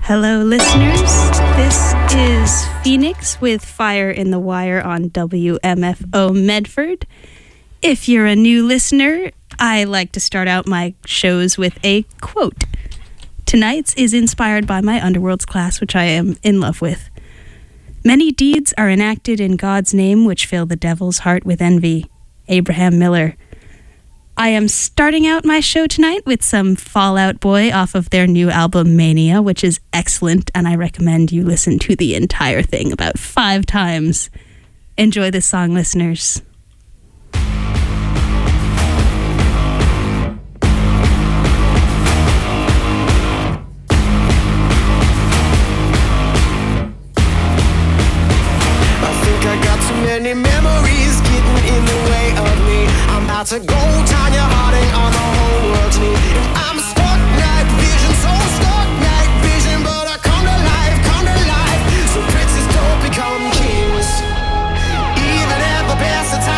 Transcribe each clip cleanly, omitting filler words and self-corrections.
Hello, listeners. This is Phoenix with Fire in the Wire on WMFO Medford. If you're a new listener, I like to start out my shows with a quote. Tonight's is inspired by my Underworlds class, which I am in love with. Many deeds are enacted in God's name, which fill the devil's heart with envy. Abraham Miller. I am starting out my show tonight with some Fall Out Boy off of their new album Mania, which is excellent, and I recommend you listen to the entire thing about 5 times. Enjoy this song, listeners. Many memories getting in the way of me. I'm about to go Tanya Harding on the whole world's knee. I'm stuck night vision, so stuck night vision, but I come to life, come to life. So princes don't become kings, even at the best of times.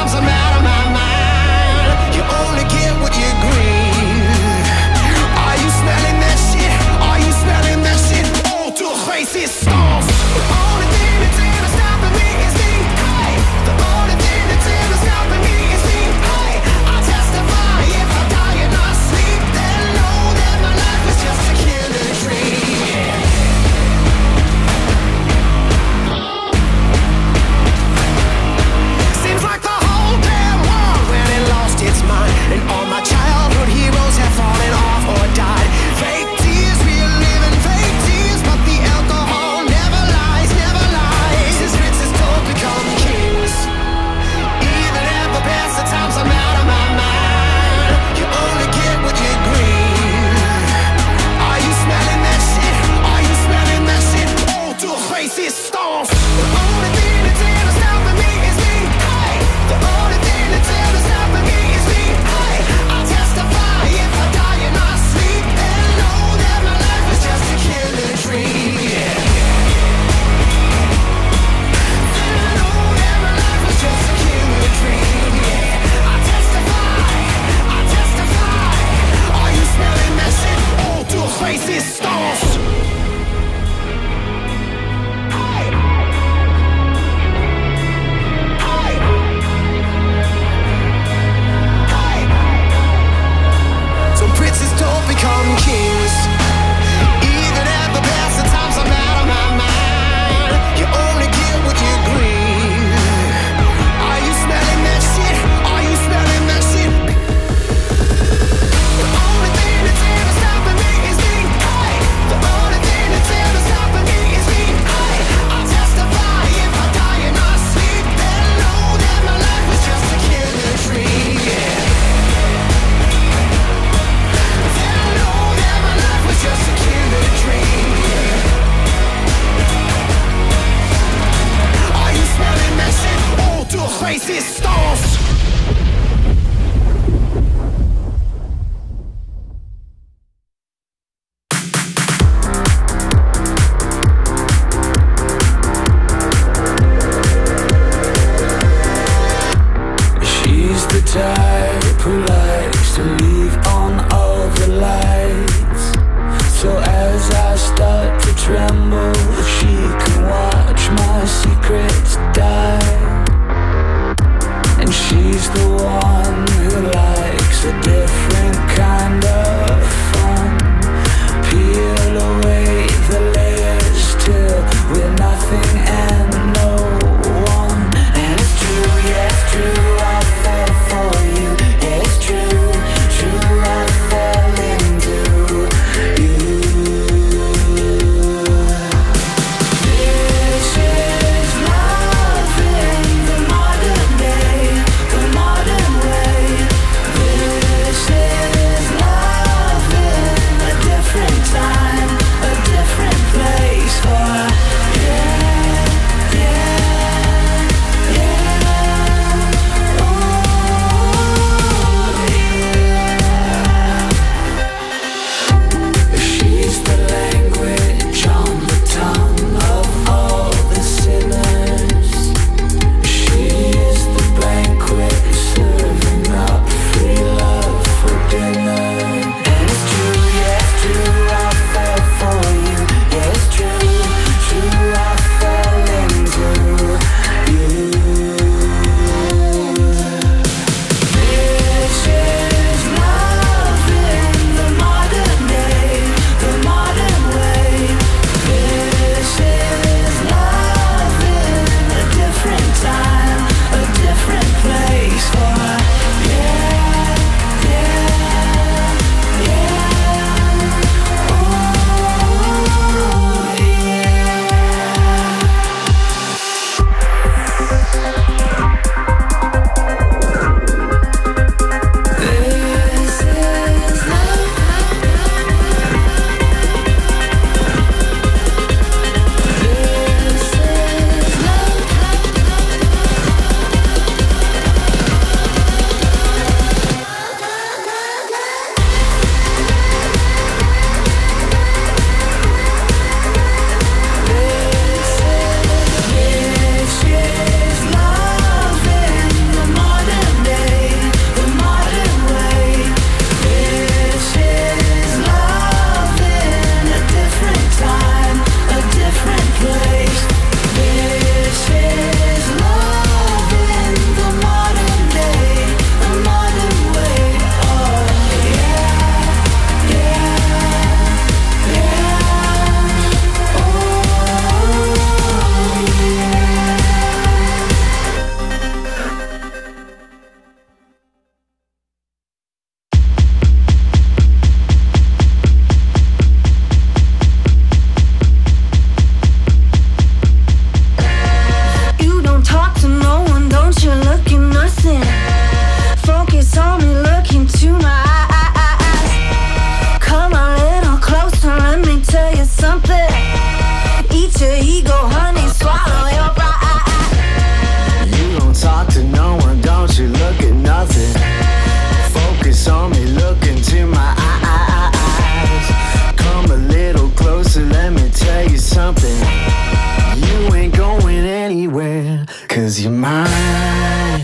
alter ego, honey, swallow your pride. You don't talk to no one, don't you look at nothing. Focus on me, look into my eyes. Come a little closer, let me tell you something. You ain't going anywhere, 'cause you're mine.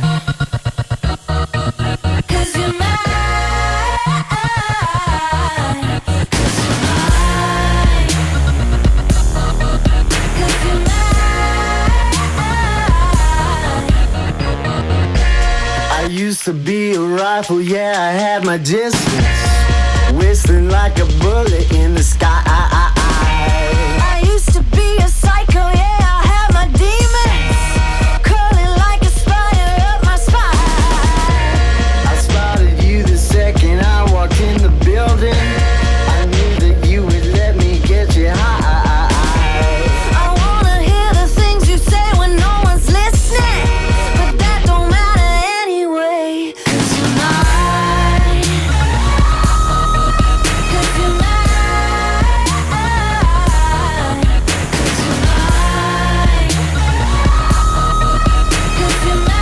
'Cause you're mine. Used to be a rifle, yeah, I had my distance, whistling like a bullet in the sky. I used to be a psycho, yeah, I had my demons, curling like a spider up my spine. I spotted you the second I walked in the building. I knew that you would let me get you high. I wanna hear the things you say when no one's listening, but that don't matter anyway. 'Cause you're mine. 'Cause you're mine. 'Cause you're mine. 'Cause you're mine.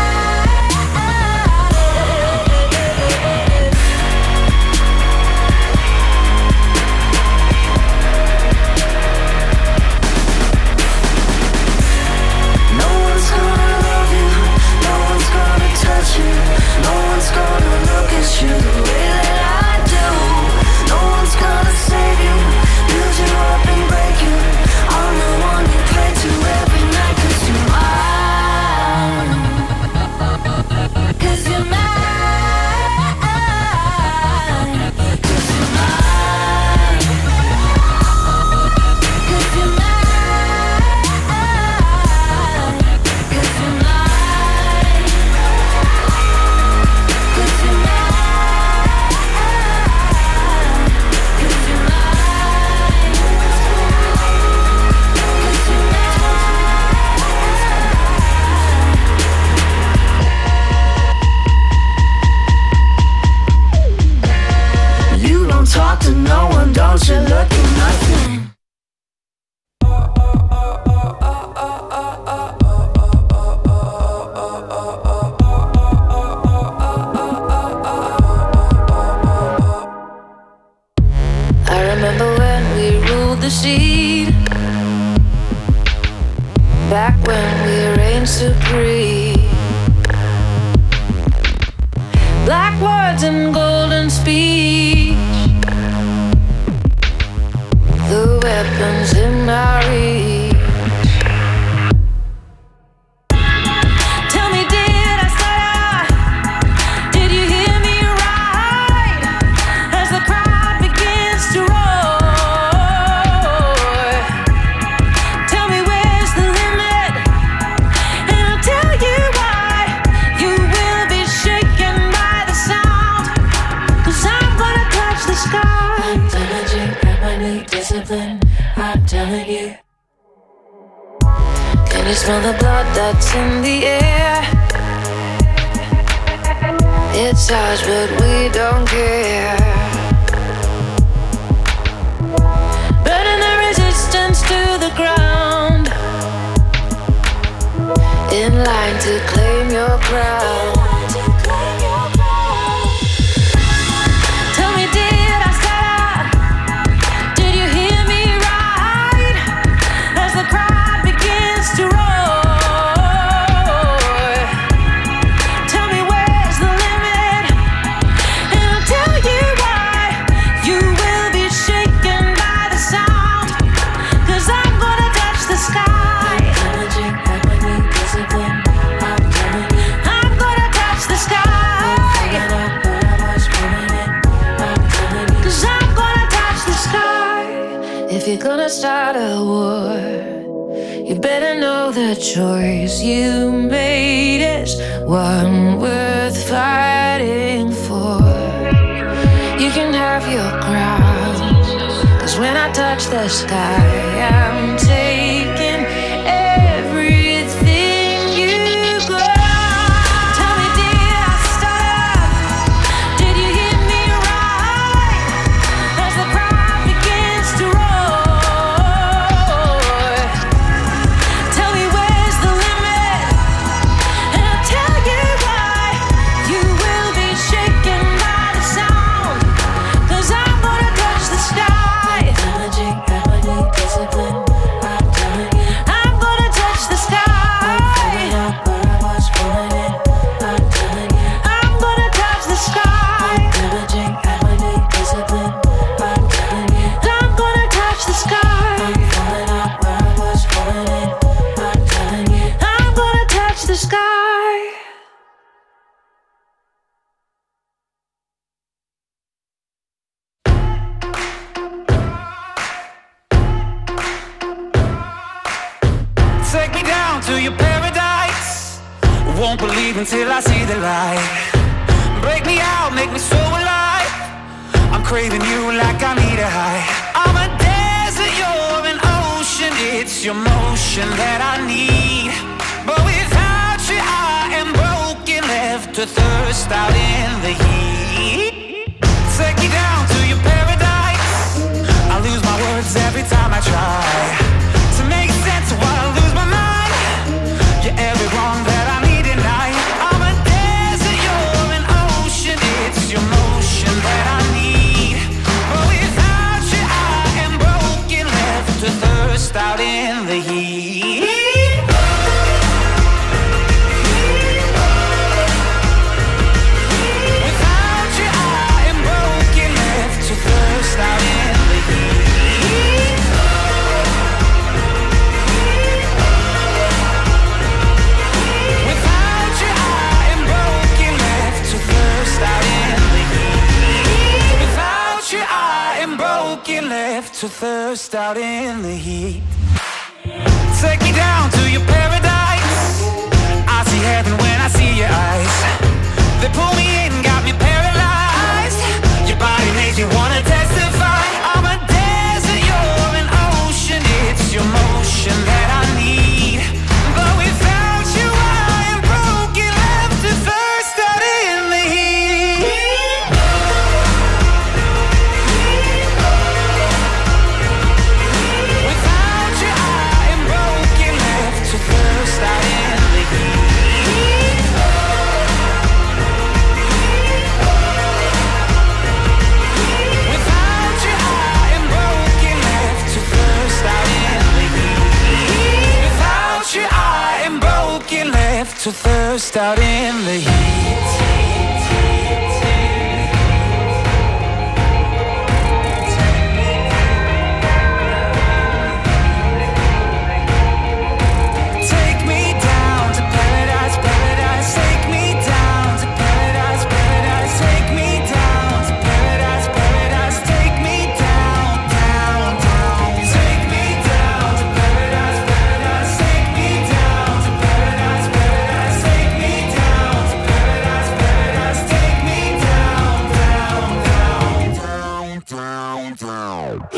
No one's gonna love you, no one's gonna touch you, no one's gonna look at you the way that I do. No one's gonna save you, build you up and break you. I'm the one you pray to every night, 'cause you're mine. 'Cause you're mine. 'Cause you're mine. 'Cause you're mine. 'Cause you're mine. 'Cause you're mine. 'Cause you're mine. 'Cause you're mine. You don't talk to no one, don't you look at nothing. I remember when we ruled the seed, back when we reigned supreme. Black words and golden speech, the weapons in our reach. Tell me, did I start? Did you hear me right? As the crowd begins to roar, tell me where's the limit, and I'll tell you why. You will be shaken by the sound, 'cause I'm gonna touch the sky. I'm diligent and I need discipline, I'm telling you. Can you smell the blood that's in the air? It's ours, but we don't care. Burning the resistance to the ground, in line to claim your crown. Tell me, did I start? Did you hear me right? As the crowd begins to roar, tell me where's the limit, and I'll tell you why. You will be shaken by the sound, 'cause I'm gonna touch the sky. I'm gonna touch the sky, 'cause I'm gonna touch the sky. If you're gonna start a war, you better know the choice you made is one worth fighting for. You can have your crown, 'cause when I touch the sky, I'm taking everything you got. Tell me, did I start? Did you hear me right? As the crowd begins to roar, to your paradise. Won't believe until I see the light. Break me out, make me so alive. I'm craving you like I need a high. I'm a desert, you're an ocean. It's your motion that I need. But without you I am broken, left to thirst out in the heat. Take me down to your paradise. I lose my words every time I try to make sense of why I lose my mind. You're every wrong that I need tonight. I'm a desert, you're an ocean. It's your motion that I need. But without you I am broken, left to thirst out in the heat. Without you I am broken, left to thirst out in the heat. Without you I am broken, left to thirst out in the heat. Without you I am broken, left to thirst out in the heat. Take me down to your paradise. I see heaven when I see your eyes. They pull me in, got me paralyzed. Your body makes me wanna testify. I'm a desert, you're an ocean. It's your motion that I need. But without you I am broken, left to thirst out in the heat. Without you I am broken, left to thirst out in the heat. Without you I am broken, left to thirst out in the heat. Without you I am broken, left to thirst out in the heat. Take me down to paradise, paradise. Take me down to paradise, paradise. Take me down to paradise, paradise. Take me down, down, down. Take me down to paradise, paradise. Take me down to paradise, paradise. Take me down to paradise, paradise. Take me down, down, down, down, down, down.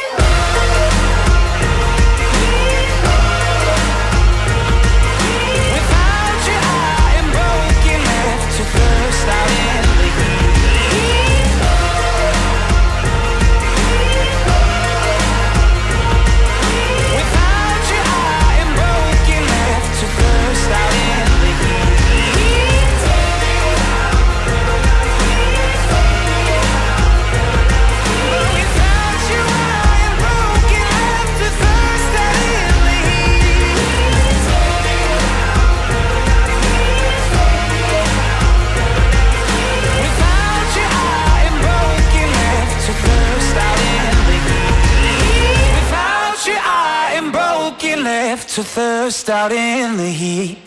Without you I am broken, left to thirst out in the heat. Without you I am broken, left to thirst out in the heat. But without you I am broken, left to thirst out in the heat. Without you I am broken, left to thirst out in the heat. Without you I am broken, left to thirst out in the heat.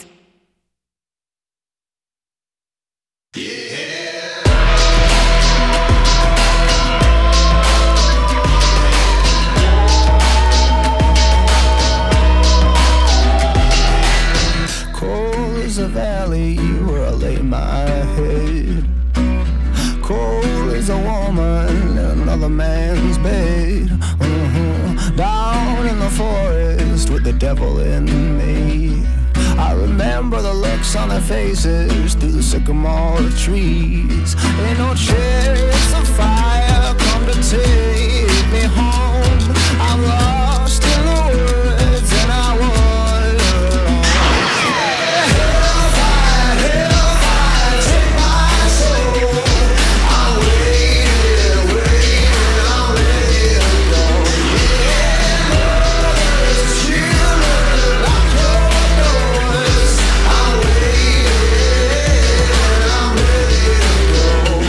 Cold as a valley where I lay my head. Cold as a woman in another man's bed. Down in the forest with the devil in me. I remember the looks on their faces through the sycamore trees. Ain't no chariots of fire come to take me home. I'm lost in the woods and I wander alone. Hellfire, hellfire, take my soul. I'm waiting, I'm ready to go. Yeah, mothers, children, lock your doors. I'm waiting, I'm ready to go.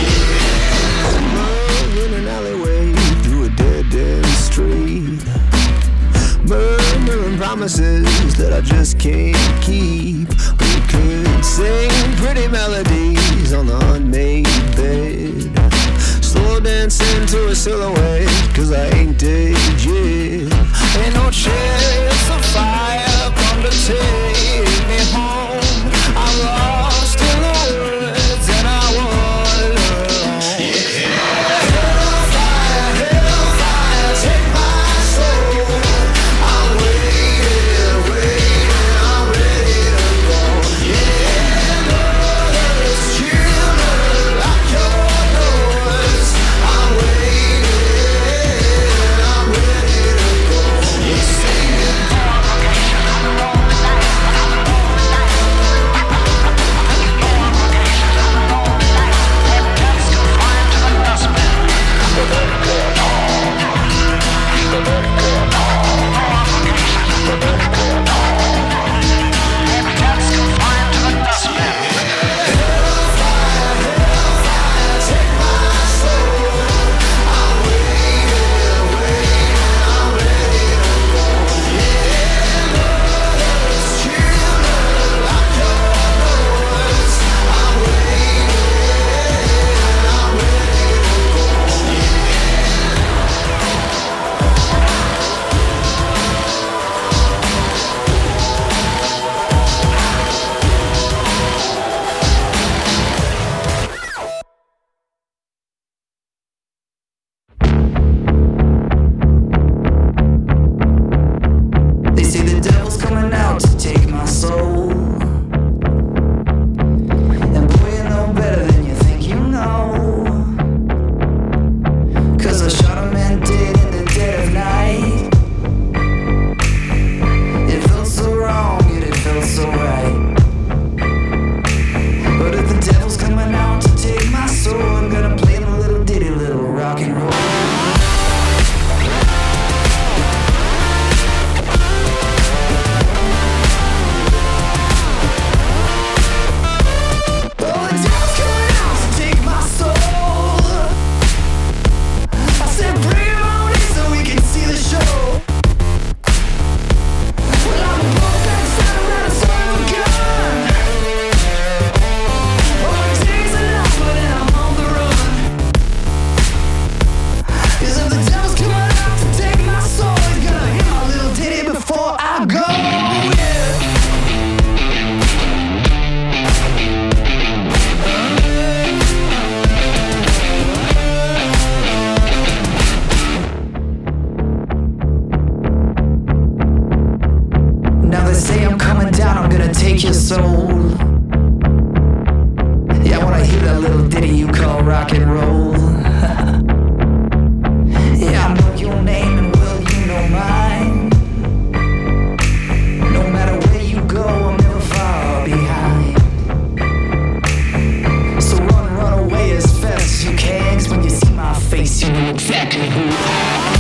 In an alleyway through a dead street, murmuring promises that I just can't keep. We could sing pretty melodies on the unmade bed, slow dancing to a silhouette, 'cause I ain't dead yet. Ain't no chance of fire come to take shot a man dead in the dead of night. It felt so wrong, yet it felt so right. But if the devil's coming out to take my soul, I'm gonna play him a little ditty, little rock and roll. Take your soul. Yeah, I wanna hear that little ditty you call rock and roll. Yeah, I know your name and will you know mine. No matter where you go, I'm never far behind. So run away as fast as you can, 'cause when you see my face, you know exactly who I am.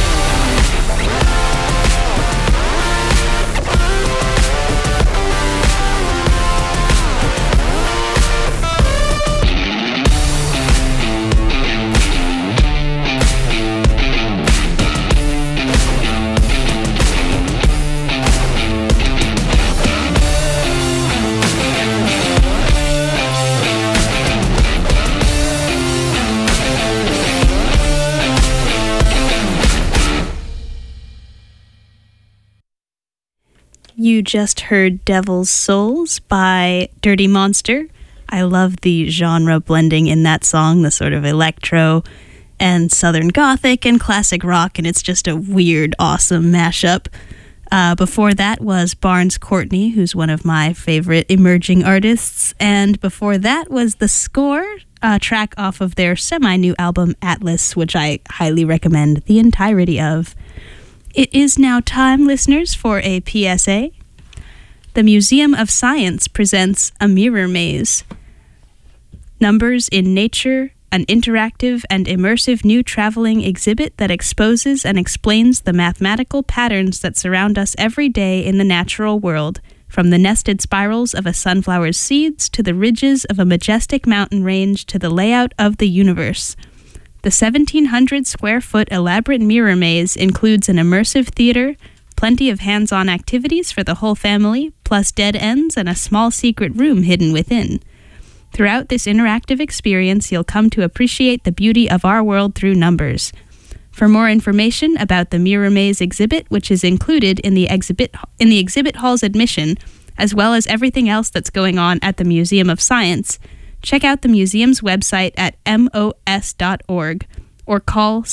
You just heard Devil's Souls by Dirty Monster. I love the genre blending in that song, the sort of electro and southern gothic and classic rock, and it's just a weird, awesome mashup. Before that was Barnes Courtney, who's one of my favorite emerging artists, and before that was The Score, a track off of their semi-new album Atlas, which I highly recommend the entirety of. It is now time, listeners, for a PSA. The Museum of Science presents a mirror maze. Numbers in Nature, an interactive and immersive new traveling exhibit that exposes and explains the mathematical patterns that surround us every day in the natural world, from the nested spirals of a sunflower's seeds to the ridges of a majestic mountain range to the layout of the universe. The 1,700 square foot elaborate mirror maze includes an immersive theater, plenty of hands-on activities for the whole family, plus dead ends and a small secret room hidden within. Throughout this interactive experience, you'll come to appreciate the beauty of our world through numbers. For more information about the Mirror Maze exhibit, which is included in the exhibit hall's admission, as well as everything else that's going on at the Museum of Science, check out the museum's website at mos.org or call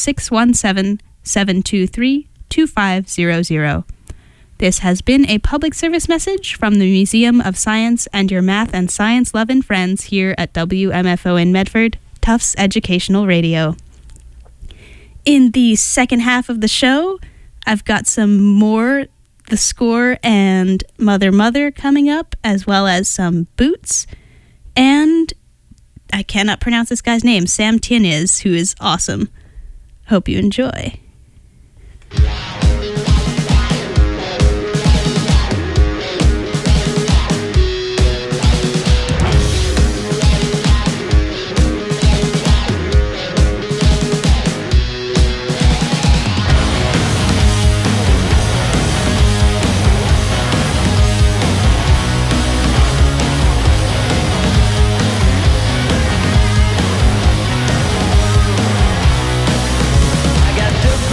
617-723-2500. This has been a public service message from the Museum of Science and your math and science-loving friends here at WMFO in Medford, Tufts Educational Radio. In the second half of the show, I've got some more The Score and Mother Mother coming up, as well as some Boots, and I cannot pronounce this guy's name, Sam Tieniz, who is awesome. Hope you enjoy. I got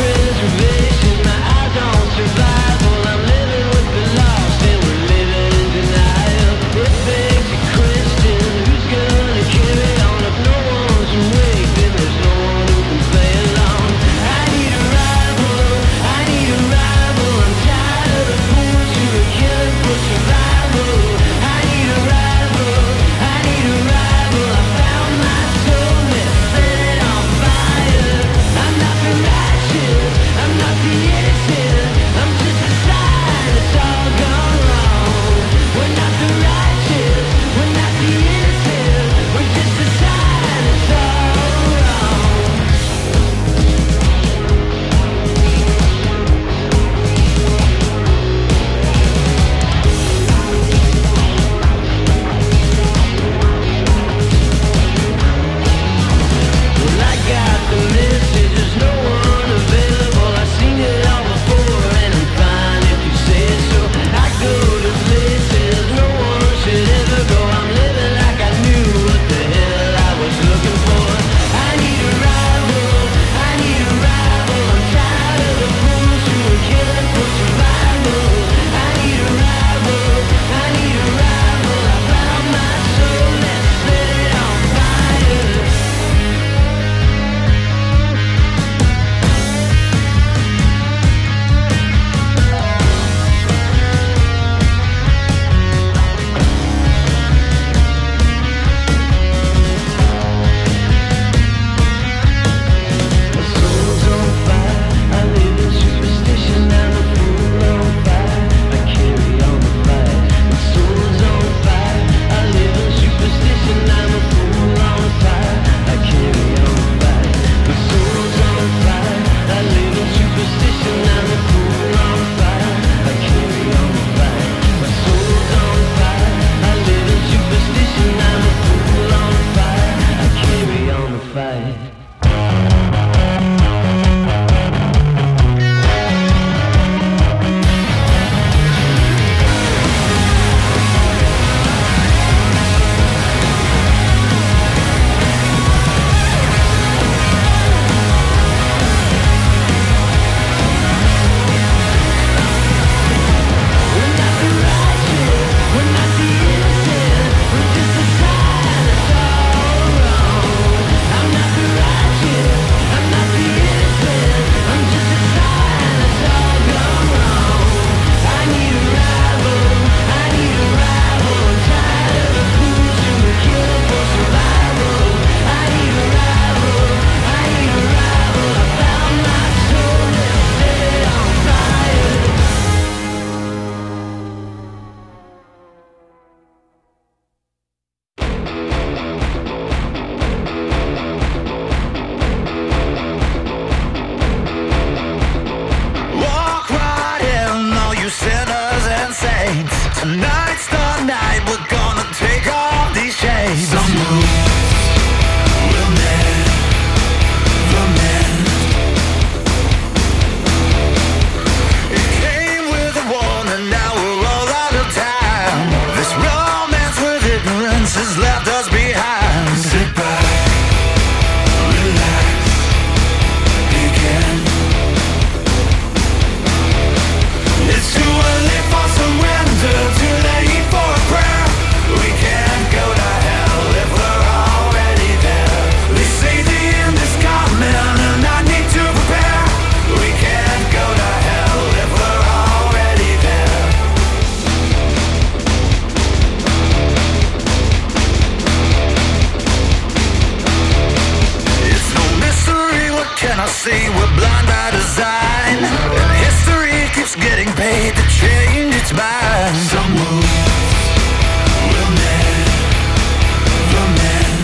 say we're blind by design, and history keeps getting paid to change its mind. Some moves will never mend.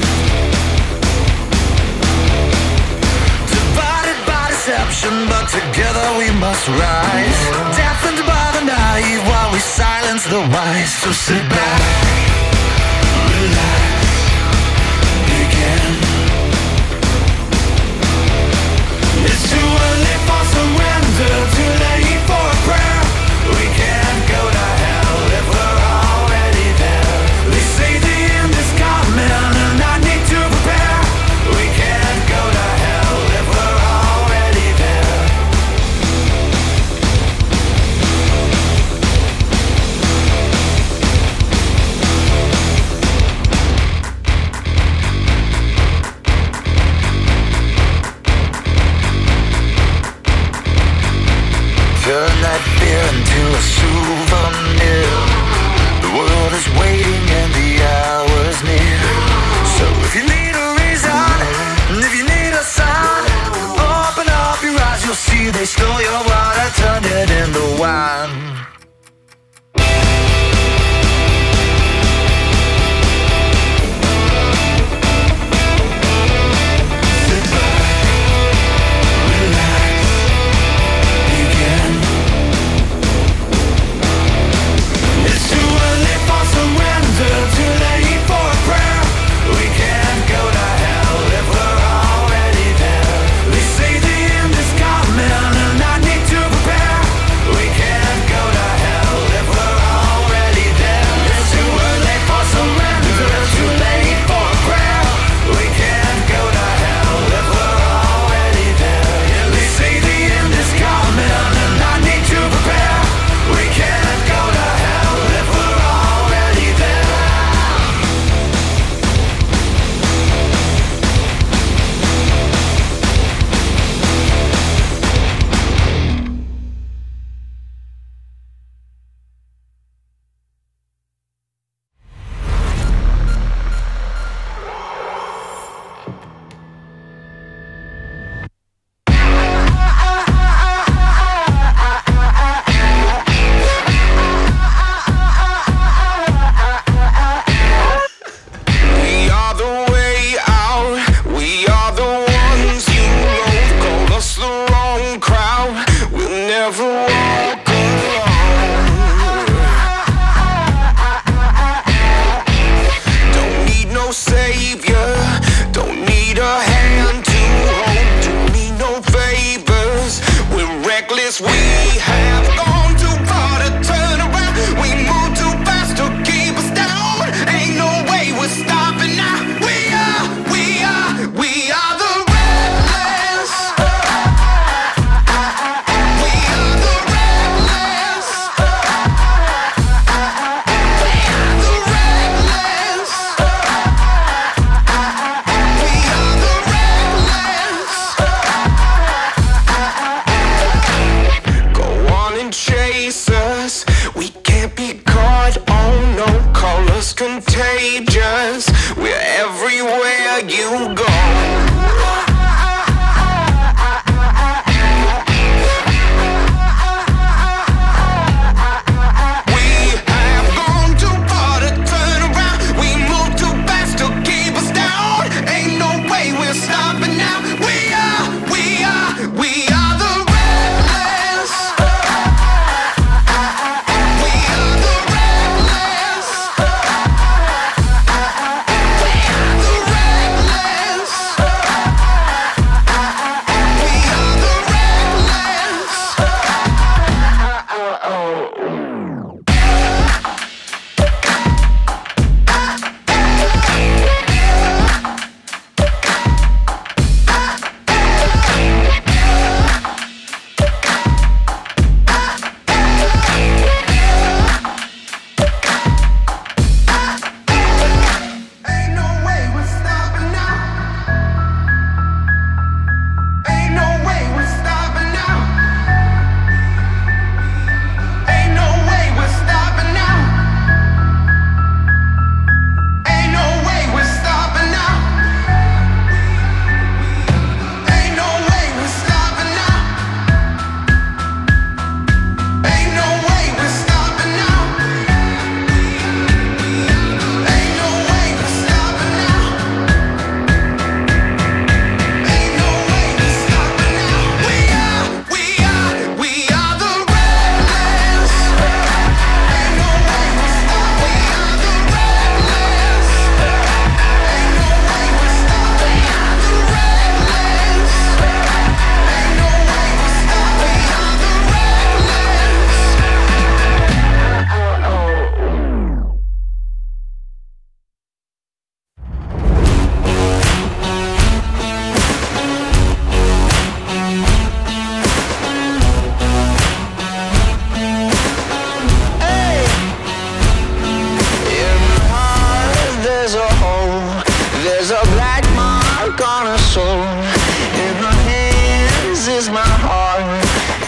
Divided by deception, but together we must rise. Deafened by the naive while we silence the wise. So sit back, relax, begin. It's too early for surrender, too late for a prayer. We can't go to hell if we're already there. They say the end is coming and I need to prepare. We can't go to hell if we're already there. Turn that fear into a souvenir. The world is waiting and the hour's near. So if you need a reason, and if you need a sign, open up your eyes, you'll see they stole your water, turned it into wine.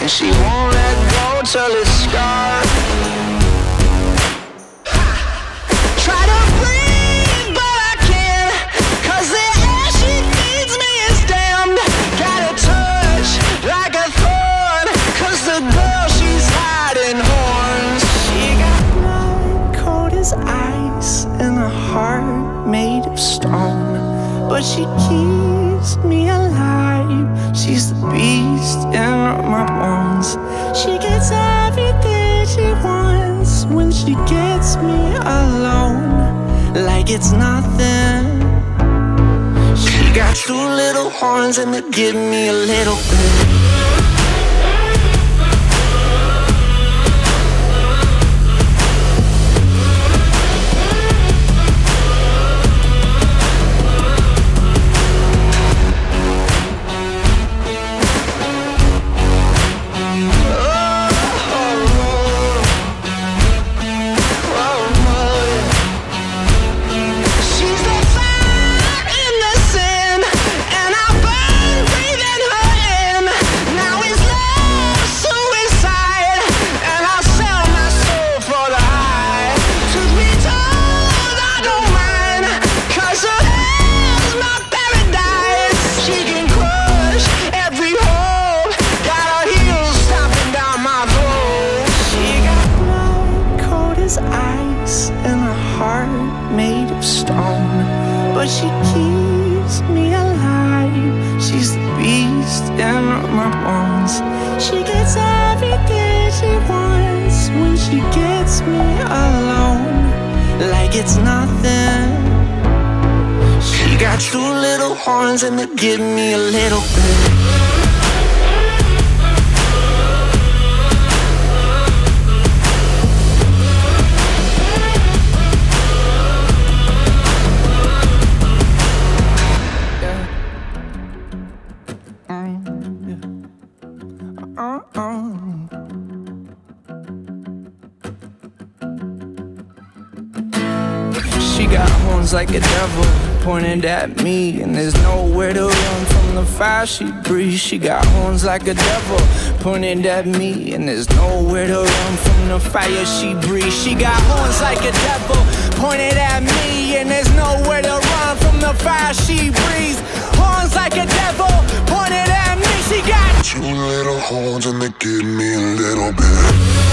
and she won't let go till it's scarred. Try to breathe, but I can't, 'cause the air she feeds me is damned. Got a touch like a thorn, 'cause the girl she's hiding horns. She got blood cold as ice and a heart made of stone, but she keeps me alive. She's the beast in my bones. She gets everything she wants when she gets me alone, like it's nothing. She got two little horns and they give me a little bit. She keeps me alive. She's the beast in my bones. She gets everything she wants when she gets me alone, like it's nothing. She got two little horns and they give me a little bit. She got horns like a devil pointed at me, and there's nowhere to run from the fire she breathes. She got horns like a devil pointed at me, and there's nowhere to run from the fire she breathes. She got horns like a devil pointed at me, and there's nowhere to run from the fire she breathes. Horns like a devil pointed at me. She got two little horns and they give me a little bit.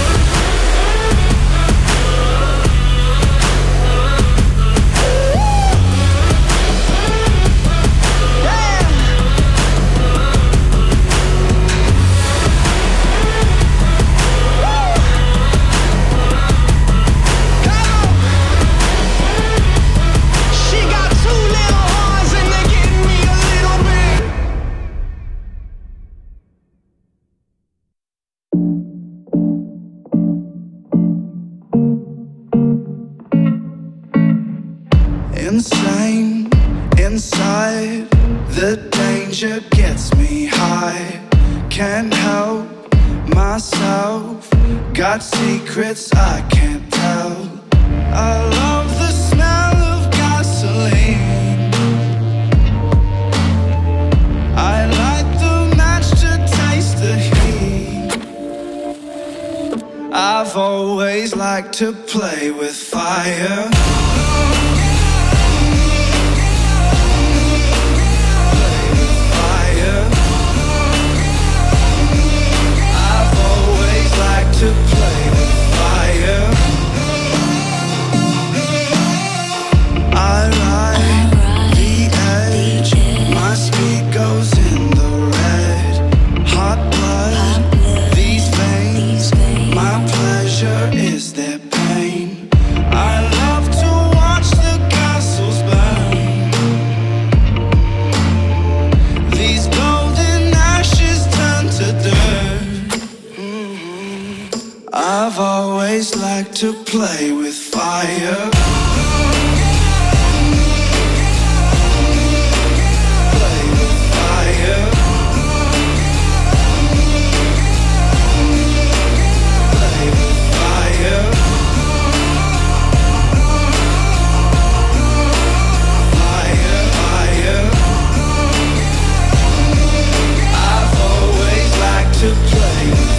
Insane, inside, the danger gets me high. Can't help myself, got secrets I can't tell. I love the smell of gasoline. I light the match to taste the heat. I've always liked to play with fire. To play with fire. I ride the edge, my speed goes in the red. Hot blood, these veins, my pleasure is their pain. I love to watch the castles burn. These golden ashes turn to dirt. I've always liked to play with fire. Play with fire. Play with fire. Fire, fire. I've always liked to play with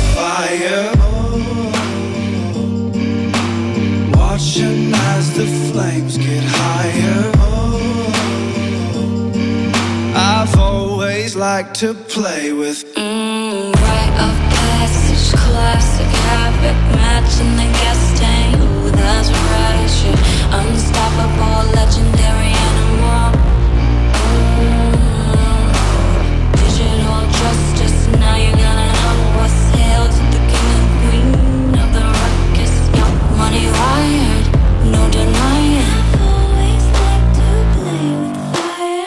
like to play with. Rite of passage, classic habit, matching the gas tank. Ooh, that's right, shit. Unstoppable, legendary animal. Digital justice, now you're gonna know what's hail to the king and queen of the ruckus. Young money wired, no denying. I've always liked to play with fire.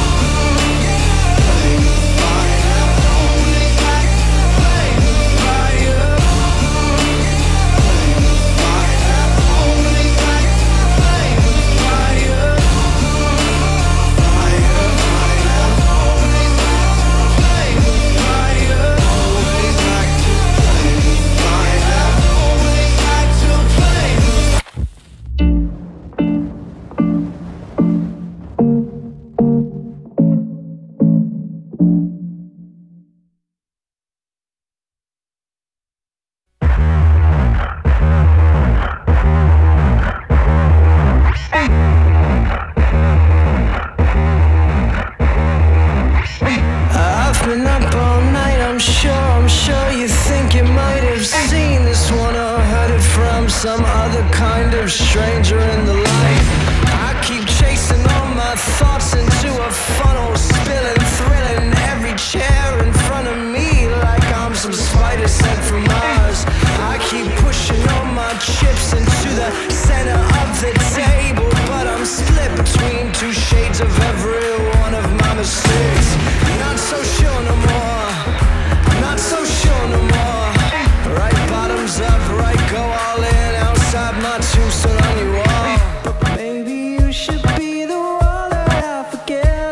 I've been up all night, I'm sure you think you might have seen this one or heard it from some other kind of stranger in the light. I keep chasing all my thoughts into a funnel, spilling, thrilling every chair in front of me like I'm some spider sent from Mars. I keep pushing all my chips into the center of the table, but I'm split between two shades of every one of my mistakes. Not so sure no more, not so sure no more. Right bottoms up, right go all in, outside my tombstone on your wall. But maybe you should be the one that I forget.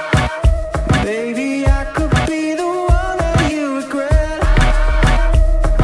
Maybe I could be the one that you regret.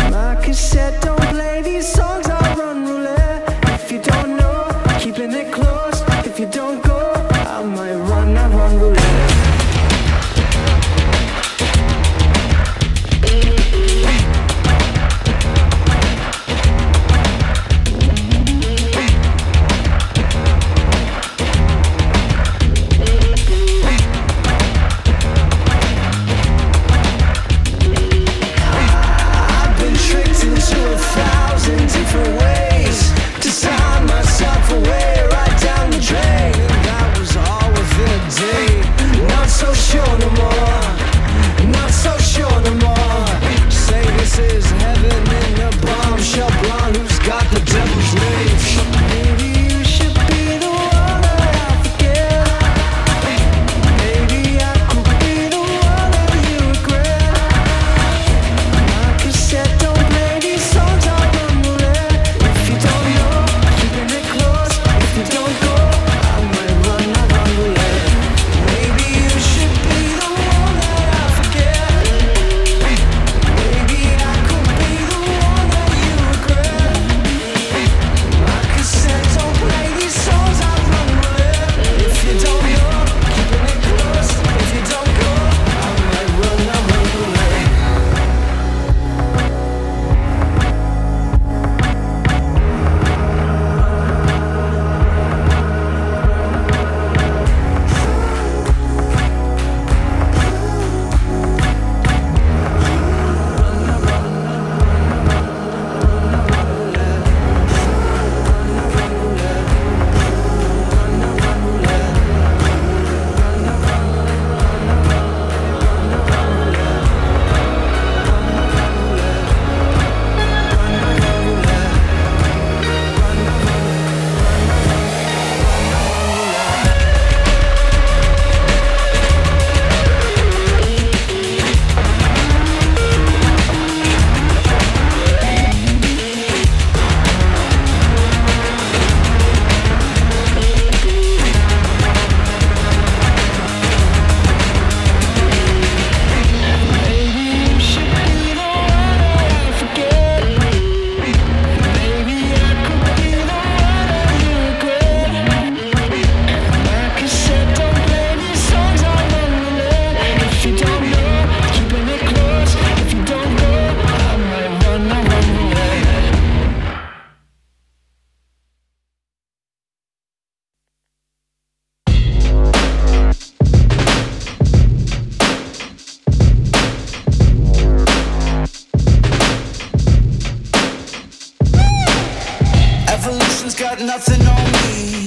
nothing on me.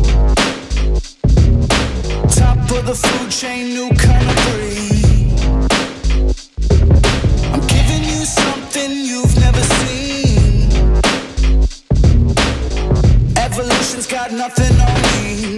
Top of the food chain, new kind of breed. I'm giving you something you've never seen. Evolution's got nothing on me.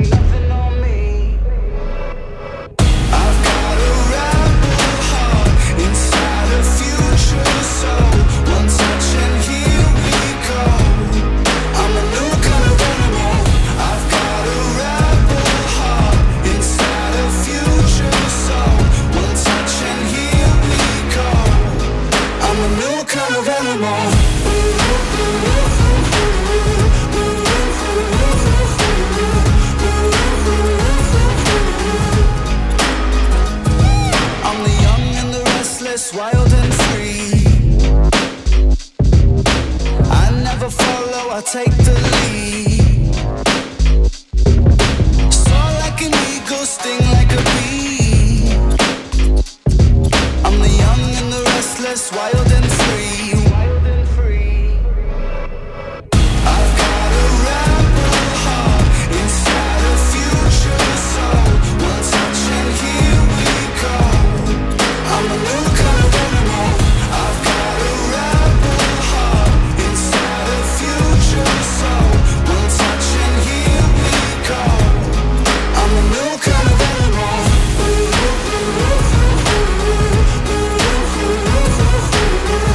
I've got a rebel heart inside a future soul. One touch and here we go. I'm a new kind of animal. I've got a rebel heart inside a future soul. One touch and here we go. I'm a new kind of animal. I'm the young and the restless, wild and free. I never follow, I take the lead. Soar like an eagle, sting like a bee. I'm the young and the restless, wild and free. I've got a rebel heart inside a future soul. One touch and here we go. I'm a new kind of animal. I've got a rebel heart inside a future soul. One touch and here we go. I'm a new kind of animal.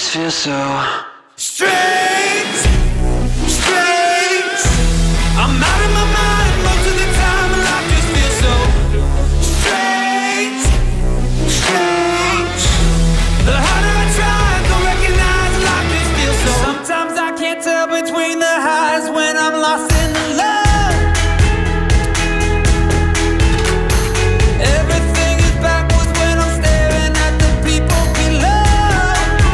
just feel so strange, strange. I'm out of my mind most of the time, and life just feels so strange, strange. The harder I try to recognize, life just feels so. Sometimes I can't tell between the highs when I'm lost in the love. Everything is backwards when I'm staring at the people below.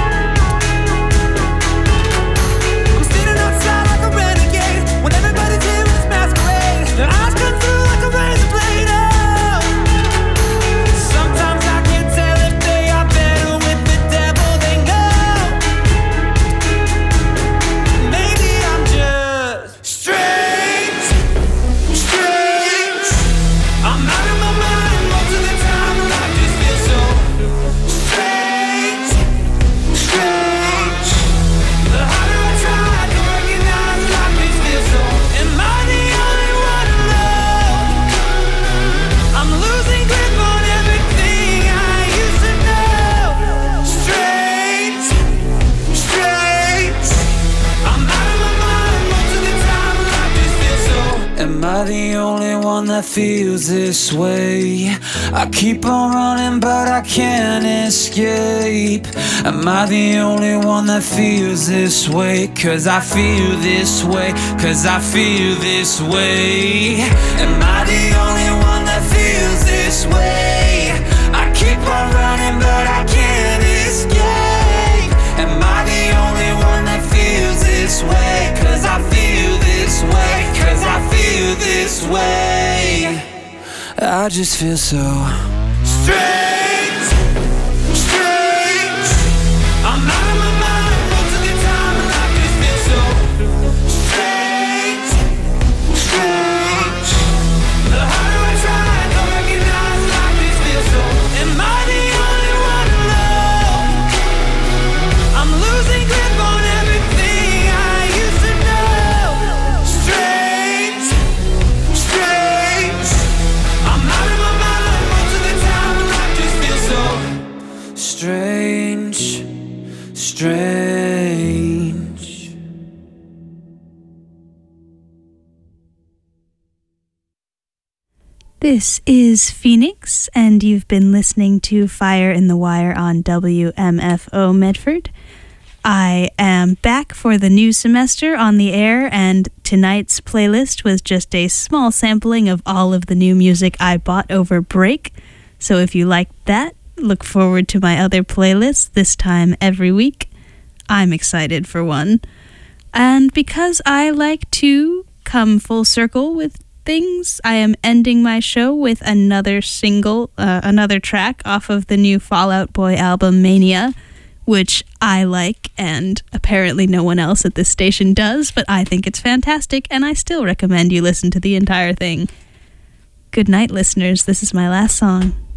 I'm standing outside like a renegade when everybody's here in this masquerade. Their eyes come through like a razor blade. Oh, sometimes I can't tell if they are better with the devil than God. Maybe I'm just strange, strange. I'm out of my mind most of the time, and life just feels so strange, strange. The harder I try to recognize, life just feels so. Am I the only one alone? I'm losing grip on everything I used to know. Strange, strange. I'm out of my mind most of the time, and life just feels so. Am I the only one that feels this way? I keep on running but I can't escape. Am I the only one that feels this way? Cause I feel this way, cause I feel this way. Am I the only one that feels this way? I keep on running but I can't escape. Am I the only one that feels this way? Cause I feel this way, cause I feel this way. I just feel so strange, strange. I'm out of my mind most of the time, and life just feels so strange, strange. The harder I try to recognize, life just feels so. Am I the only one alone? I'm losing grip on everything I used to know. Strange, strange. I'm out of my mind most of the time, and life just feels so strange, strange. This is Phoenix, and you've been listening to Fire in the Wire on WMFO Medford. I am back for the new semester on the air, and tonight's playlist was just a small sampling of all of the new music I bought over break. So if you liked that, look forward to my other playlists this time every week. I'm excited for one. And because I like to come full circle with things, I am ending my show with another track off of the new Fall Out Boy album, Mania, which I like, and apparently no one else at this station does, but I think it's fantastic, and I still recommend you listen to the entire thing. Good night, listeners. This is my last song.